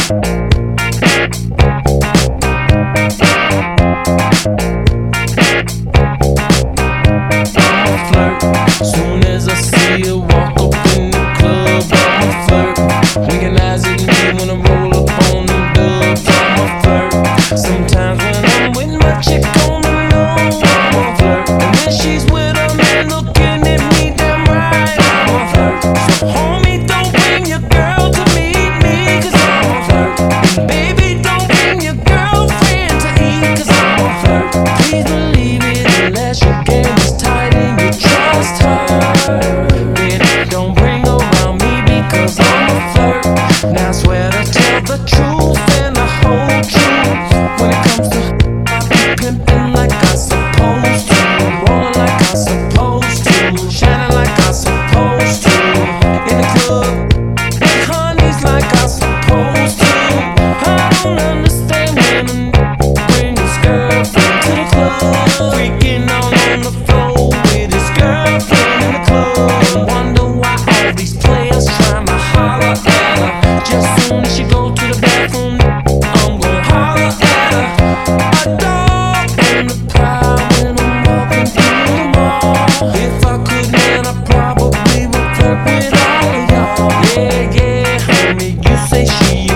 Soon as I see her walk up in the club, I'm a flirt. Winking eyes at me when I roll up on them dubs, I'm a flirt. Sometimes when I'm with my chick on the low, I'm a flirt. And when she's with a man looking at me damn right, I'm a flirt. So homie, don't bring your girl to meet me, 'cause I'm a flirt. And baby, don't bring your girlfriend to eat, 'cause I'm a flirt. Please believe it unless your game is tight and you trust her. Then don't bring her around me because I'm a flirt. Now I swear to tell the truth and the whole truth. When it comes to I be pimping like I supposed to, rolling like I supposed to, shining like I supposed to, in the club with honeys like I supposed to. I don't understand when a bring his girlfriend to the club, freaking all on the floor with his girlfriend in the club. Wonder why all these players trying to holler at her. Just soon as she go to the bathroom, I'm gon' holler at her. A dog on the prowl when I'm walking through the mall. If I could, man, I probably would flirt with all of y'all. Yeah, yeah, homie, you say she